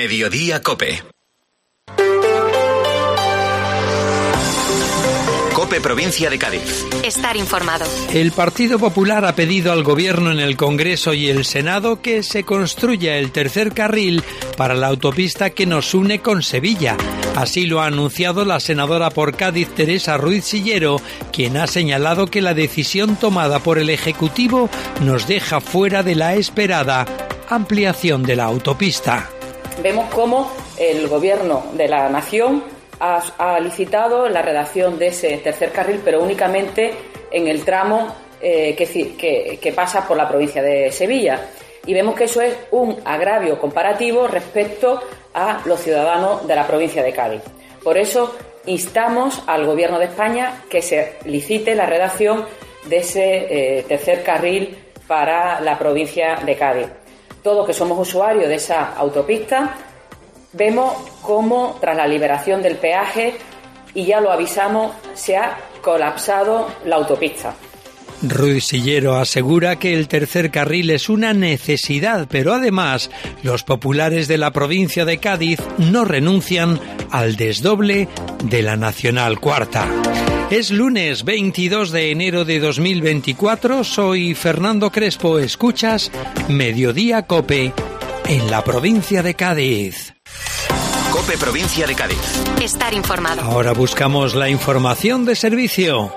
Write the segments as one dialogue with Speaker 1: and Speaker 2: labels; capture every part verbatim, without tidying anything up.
Speaker 1: Mediodía COPE. COPE Provincia de Cádiz.
Speaker 2: Estar informado.
Speaker 3: El Partido Popular ha pedido al Gobierno en el Congreso y el Senado que se construya el tercer carril para la autopista que nos une con Sevilla. Así lo ha anunciado la senadora por Cádiz, Teresa Ruiz Sillero, quien ha señalado que la decisión tomada por el Ejecutivo nos deja fuera de la esperada ampliación de la autopista.
Speaker 4: Vemos cómo el Gobierno de la Nación ha, ha licitado la redacción de ese tercer carril, pero únicamente en el tramo eh, que, que, que pasa por la provincia de Sevilla. Y vemos que eso es un agravio comparativo respecto a los ciudadanos de la provincia de Cádiz. Por eso instamos al Gobierno de España que se licite la redacción de ese eh, tercer carril para la provincia de Cádiz. Todos que somos usuarios de esa autopista vemos cómo tras la liberación del peaje, y ya lo avisamos, se ha colapsado la autopista.
Speaker 3: Ruiz Sillero asegura que el tercer carril es una necesidad, pero además los populares de la provincia de Cádiz no renuncian al desdoble de la Nacional Cuarta. Es lunes veintidós de enero de dos mil veinticuatro, soy Fernando Crespo, escuchas Mediodía COPE en la provincia de Cádiz.
Speaker 1: COPE Provincia de Cádiz.
Speaker 2: Estar informado.
Speaker 3: Ahora buscamos la información de servicio.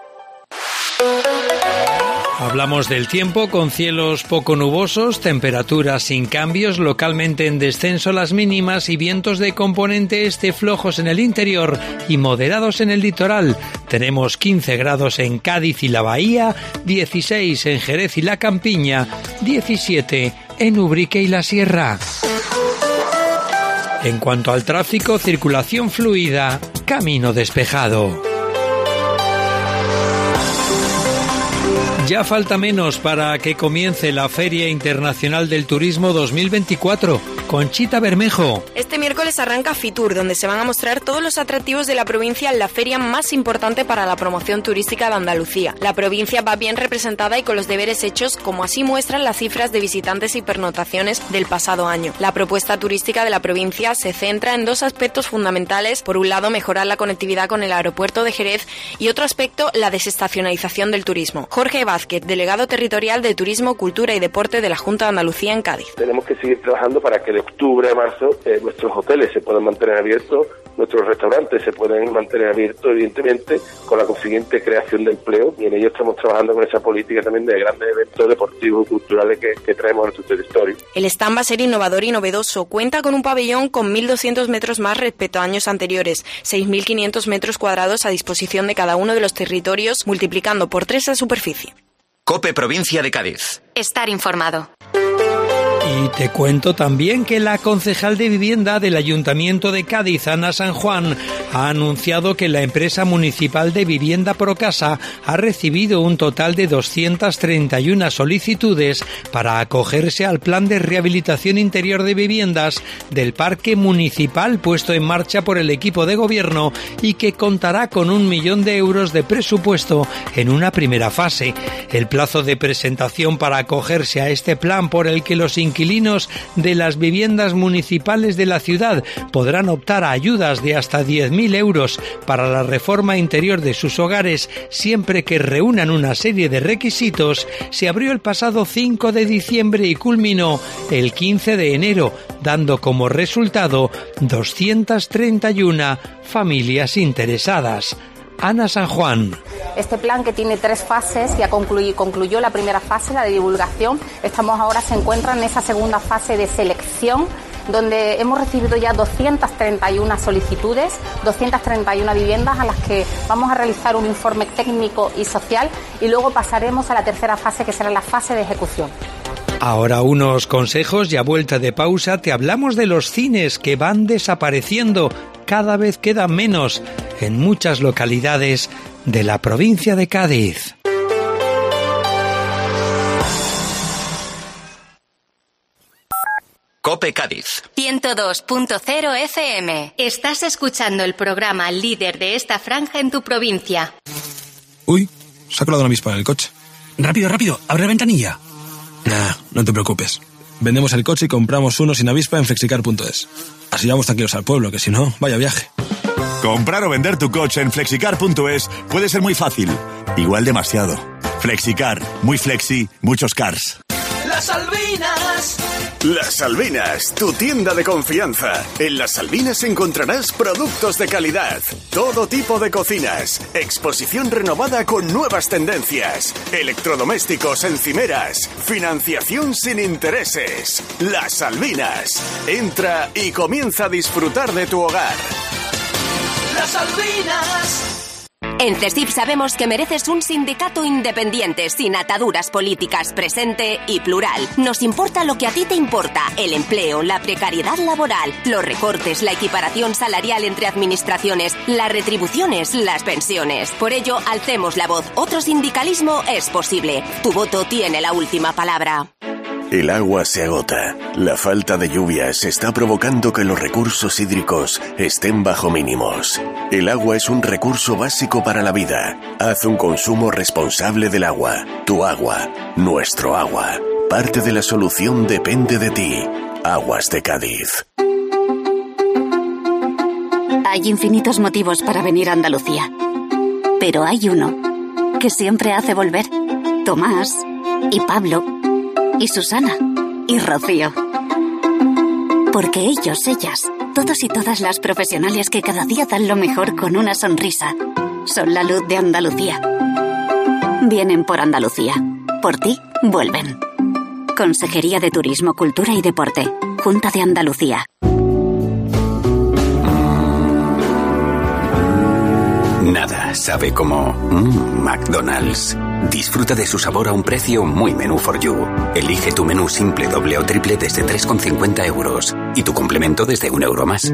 Speaker 3: Hablamos del tiempo con cielos poco nubosos, temperaturas sin cambios, localmente en descenso las mínimas y vientos de componente este flojos en el interior y moderados en el litoral. Tenemos quince grados en Cádiz y la Bahía, dieciséis en Jerez y la Campiña, diecisiete en Ubrique y la Sierra. En cuanto al tráfico, circulación fluida, camino despejado. Ya falta menos para que comience la Feria Internacional del Turismo dos mil veinticuatro. Conchita Bermejo.
Speaker 5: Este miércoles arranca Fitur, donde se van a mostrar todos los atractivos de la provincia en la feria más importante para la promoción turística de Andalucía. La provincia va bien representada y con los deberes hechos, como así muestran las cifras de visitantes y pernoctaciones del pasado año. La propuesta turística de la provincia se centra en dos aspectos fundamentales. Por un lado, mejorar la conectividad con el aeropuerto de Jerez y otro aspecto, la desestacionalización del turismo. Jorge Vázquez, delegado territorial de Turismo, Cultura y Deporte de la Junta de Andalucía en Cádiz.
Speaker 6: Tenemos que seguir trabajando para que de octubre a marzo eh, nuestros hoteles se puedan mantener abiertos, nuestros restaurantes se pueden mantener abiertos, evidentemente, con la consiguiente creación de empleo, y en ello estamos trabajando con esa política también de grandes eventos deportivos y culturales que, que traemos a nuestro territorio.
Speaker 5: El stand va a ser innovador y novedoso. Cuenta con un pabellón con mil doscientos metros más respecto a años anteriores, seis mil quinientos metros cuadrados a disposición de cada uno de los territorios, multiplicando por tres la superficie.
Speaker 1: COPE Provincia de Cádiz.
Speaker 2: Estar informado.
Speaker 3: Y te cuento también que la concejal de Vivienda del Ayuntamiento de Cádiz, Ana San Juan, ha anunciado que la empresa municipal de Vivienda Procasa ha recibido un total de doscientas treinta y una solicitudes para acogerse al plan de rehabilitación interior de viviendas del parque municipal puesto en marcha por el equipo de gobierno y que contará con un millón de euros de presupuesto en una primera fase. El plazo de presentación para acogerse a este plan, por el que los inquilinos de las viviendas municipales de la ciudad podrán optar a ayudas de hasta diez mil euros para la reforma interior de sus hogares siempre que reúnan una serie de requisitos, se abrió el pasado cinco de diciembre y culminó el quince de enero, dando como resultado doscientas treinta y una familias interesadas. Ana San Juan.
Speaker 7: Este plan, que tiene tres fases, ya concluyó, concluyó la primera fase, la de divulgación. Estamos ahora, se encuentra en esa segunda fase de selección, donde hemos recibido ya doscientas treinta y una solicitudes, doscientas treinta y una viviendas a las que vamos a realizar un informe técnico y social, y luego pasaremos a la tercera fase, que será la fase de ejecución.
Speaker 3: Ahora unos consejos y a vuelta de pausa te hablamos de los cines que van desapareciendo. Cada vez quedan menos en muchas localidades de la provincia de Cádiz.
Speaker 1: COPE Cádiz.
Speaker 2: ciento dos punto cero F M. Estás escuchando el programa líder de esta franja en tu provincia.
Speaker 8: Uy, se ha colado una avispa en el coche.
Speaker 9: Rápido, rápido, abre la ventanilla.
Speaker 8: Nah, no te preocupes. Vendemos el coche y compramos uno sin avispa en flexicar punto es. Así vamos tranquilos al pueblo, que si no, vaya viaje.
Speaker 9: Comprar o vender tu coche en flexicar punto es puede ser muy fácil. Igual demasiado. Flexicar. Muy flexi, muchos cars.
Speaker 10: Las Albinas.
Speaker 11: Las Albinas, tu tienda de confianza. En Las Albinas encontrarás productos de calidad, todo tipo de cocinas, exposición renovada con nuevas tendencias, electrodomésticos, encimeras, financiación sin intereses. Las Albinas. Entra y comienza a disfrutar de tu hogar.
Speaker 10: Las Albinas.
Speaker 12: En CESIF sabemos que mereces un sindicato independiente, sin ataduras políticas, presente y plural. Nos importa lo que a ti te importa: el empleo, la precariedad laboral, los recortes, la equiparación salarial entre administraciones, las retribuciones, las pensiones. Por ello, alcemos la voz. Otro sindicalismo es posible. Tu voto tiene la última palabra.
Speaker 11: El agua se agota. La falta de lluvias está provocando que los recursos hídricos estén bajo mínimos. El agua es un recurso básico para la vida. Haz un consumo responsable del agua. Tu agua, nuestro agua. Parte de la solución depende de ti. Aguas de Cádiz.
Speaker 13: Hay infinitos motivos para venir a Andalucía. Pero hay uno que siempre hace volver. Tomás y Pablo y Susana y Rocío. Porque ellos, ellas, todos y todas las profesionales que cada día dan lo mejor con una sonrisa, son la luz de Andalucía. Vienen por Andalucía. Por ti, vuelven. Consejería de Turismo, Cultura y Deporte. Junta de Andalucía.
Speaker 14: Nada sabe como mmm, McDonald's. Disfruta de su sabor a un precio muy menú for you. Elige tu menú simple, doble o triple desde tres con cincuenta euros y tu complemento desde un euro más.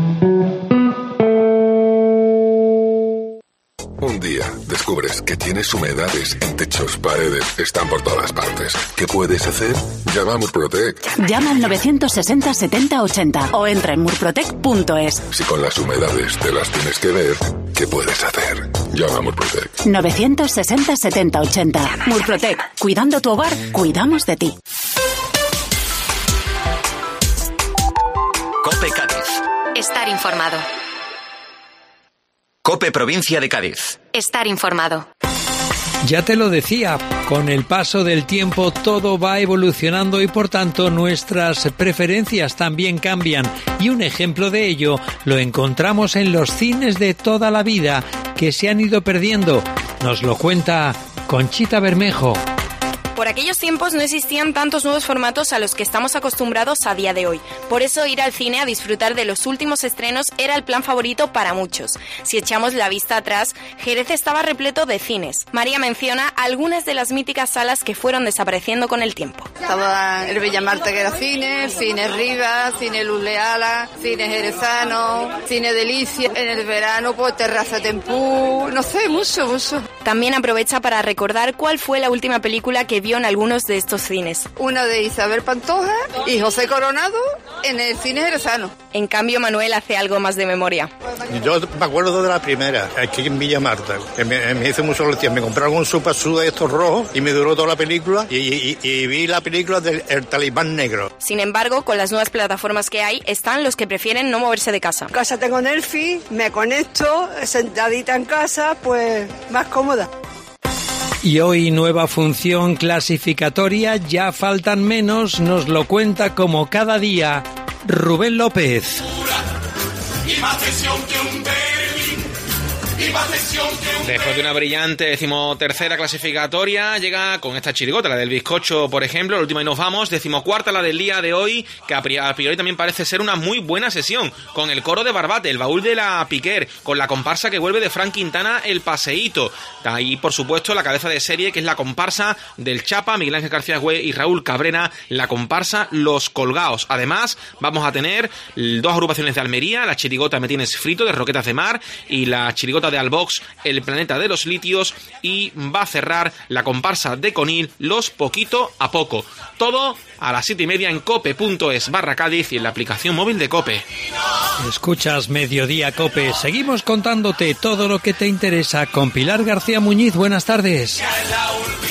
Speaker 15: Un día descubres que tienes humedades en techos, paredes, están por todas partes. ¿Qué puedes hacer? Llama a Murprotec.
Speaker 16: Llama al novecientos sesenta setenta ochenta o entra en murprotec punto es.
Speaker 15: Si con las humedades te las tienes que ver, ¿qué puedes hacer? Llama a Murprotec.
Speaker 16: novecientos sesenta setenta ochenta. Murprotec. Cuidando tu hogar, cuidamos de ti.
Speaker 1: COPE Cádiz.
Speaker 2: Estar informado.
Speaker 1: COPE Provincia de Cádiz.
Speaker 2: Estar informado.
Speaker 3: Ya te lo decía, con el paso del tiempo todo va evolucionando y por tanto nuestras preferencias también cambian. Y un ejemplo de ello lo encontramos en los cines de toda la vida que se han ido perdiendo. Nos lo cuenta Conchita Bermejo.
Speaker 5: Por aquellos tiempos no existían tantos nuevos formatos a los que estamos acostumbrados a día de hoy. Por eso ir al cine a disfrutar de los últimos estrenos era el plan favorito para muchos. Si echamos la vista atrás, Jerez estaba repleto de cines. María menciona algunas de las míticas salas que fueron desapareciendo con el tiempo.
Speaker 17: Estaba el Bellamarte, que era cine, el Cine Rivas, Cine Luz Leala, Cine Jerezano, Cine Delicia, en el verano pues Terraza Tempú, no sé, mucho, mucho.
Speaker 5: También aprovecha para recordar cuál fue la última película que vio en algunos de estos cines.
Speaker 17: Una de Isabel Pantoja y José Coronado en el Cine Jerezano.
Speaker 5: En cambio, Manuel hace algo más de memoria.
Speaker 18: Yo me acuerdo de la primera, aquí en Villa Marta, que me, me hizo mucho el tiempo. Me compraron un supasú de estos rojos y me duró toda la película y, y, y, y vi la película del El Talibán Negro.
Speaker 5: Sin embargo, con las nuevas plataformas que hay, están los que prefieren no moverse de casa.
Speaker 17: En casa tengo Netflix, me conecto, sentadita en casa, pues más cómoda.
Speaker 3: Y hoy nueva función clasificatoria, ya faltan menos, nos lo cuenta como cada día Rubén López.
Speaker 19: Después de una brillante decimotercera clasificatoria, llega con esta chirigota, la del bizcocho, por ejemplo, la última y nos vamos, decimocuarta la del día de hoy, que a priori también parece ser una muy buena sesión, con el coro de Barbate, el baúl de la Piquer, con la comparsa que vuelve de Fran Quintana, el paseíto. Ahí, por supuesto, la cabeza de serie, que es la comparsa del Chapa, Miguel Ángel García Güey y Raúl Cabrera, la comparsa Los Colgaos. Además, vamos a tener dos agrupaciones de Almería, la chirigota Me Tienes Frito, de Roquetas de Mar, y la chirigota de Albox, El Planeta de los Litios, y va a cerrar la comparsa de Conil, Los Poquito a Poco. Todo a las siete y media en cope punto es barra Cádiz y en la aplicación móvil de COPE.
Speaker 3: Escuchas Mediodía COPE. Seguimos contándote todo lo que te interesa con Pilar García Muñiz. Buenas tardes.